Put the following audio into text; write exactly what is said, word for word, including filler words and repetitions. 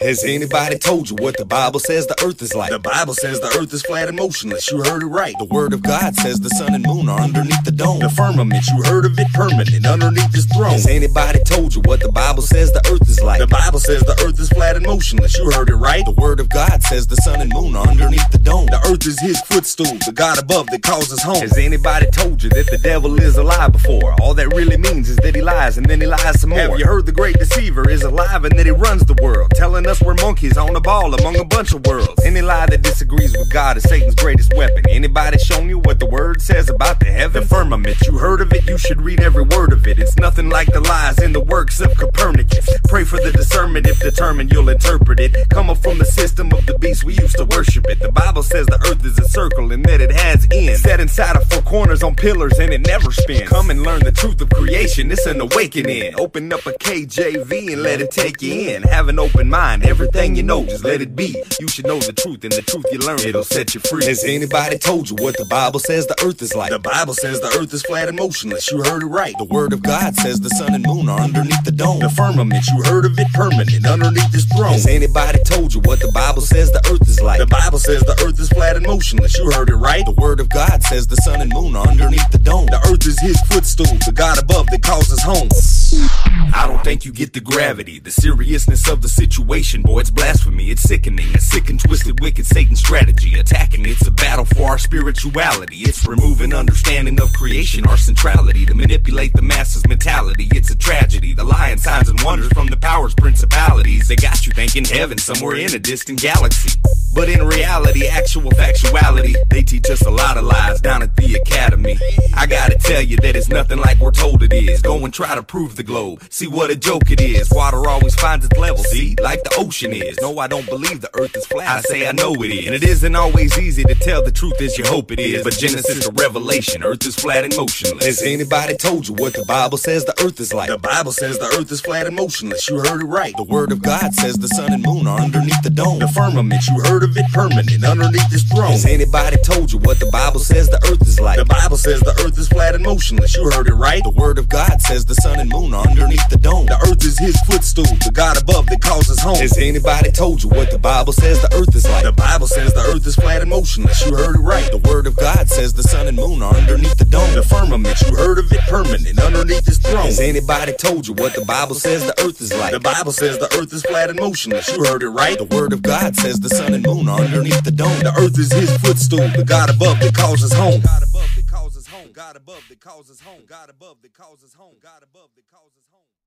Has anybody told you what the Bible says the earth is like? The Bible says the earth is flat and motionless. You heard it right. The word of God says the sun and moon are underneath the dome. The firmament, you heard of it, permanent underneath his throne. Has anybody told you what the Bible says the earth is like? The Bible says the earth is flat and motionless. You heard it right. The word of God says the sun and moon are underneath the dome. The earth is his footstool, the God above that calls us home. Has anybody told you that the devil is a lie before? All that really means is that he lies and then he lies some more. Have you heard the great deceiver is alive and that he runs the world, telling us we're monkeys on a ball among a bunch of worlds? Any lie that disagrees with God is Satan's greatest weapon. Anybody shown you what the word says about the heaven? The firmament, you heard of it, you should read every word of it. It's nothing like the lies in the works of Copernicus. Pray for the discernment if determined you'll interpret it. Come up from the system of the beast, we used to worship it. The Bible says the earth is a circle and that it has ends, set inside of four corners on pillars and it never spins. Come and learn the truth of creation, it's an awakening. Open up a K J V and let it take you in. Have an open mind, everything you know, just let it be. You should know the truth, and the truth you learn, it'll set you free. Has anybody told you what the Bible says the earth is like? The Bible says the earth is flat and motionless. You heard it right. The word of God says the sun and moon are underneath the dome. The firmament, you heard of it, permanent underneath his throne. Has anybody told you what the Bible says the earth is like? The Bible says the earth is flat and motionless. You heard it right. The word of God says the sun and moon are underneath the dome. The earth is his footstool, the God above that calls us home. I don't think you get the gravity, the seriousness of the situation, boy, it's blasphemy, it's sickening, a sick and twisted, wicked Satan strategy, attacking, it's a battle for our spirituality, it's removing understanding of creation, our centrality, to manipulate the masses' mentality, it's a tragedy, the lying signs and wonders from the powers, principalities, they got you thinking heaven somewhere in a distant galaxy, but in reality, actual factuality, they teach us a lot of lies down at the academy. I gotta tell you that it's nothing like we're told it is. Go and try to prove the globe, see what a joke it is. Water always finds its level, see, like the ocean is. No, I don't believe the earth is flat, I say I know it is. And it isn't always easy to tell the truth as you hope it is, but Genesis to Revelation, earth is flat and motionless. Has anybody told you what the Bible says the earth is like? The Bible says the earth is flat and motionless. You heard it right. The word of God says the sun and moon are underneath the dome. The firmament, you heard of it, permanent underneath his throne. Has anybody told you what the Bible says the earth is like? The Bible says the earth is flat and motionless. You heard it right. The word of God says the sun and moon are underneath the dome. The earth is his footstool, the God above that calls us home. Has anybody told you what the Bible says the earth is like? The Bible says the earth is flat and motionless. You heard it right. The word of God says the sun and moon are underneath the dome. The firmament, you heard of it, permanent underneath his throne. Has anybody told you what the Bible says the earth is like? The Bible says the earth is flat and motionless. You heard it right. The word of God says the sun and moon are underneath the dome. The earth is his footstool, the God above that calls us home. God above that calls us home. God above that calls us home. God above that calls us home. God above that calls us home.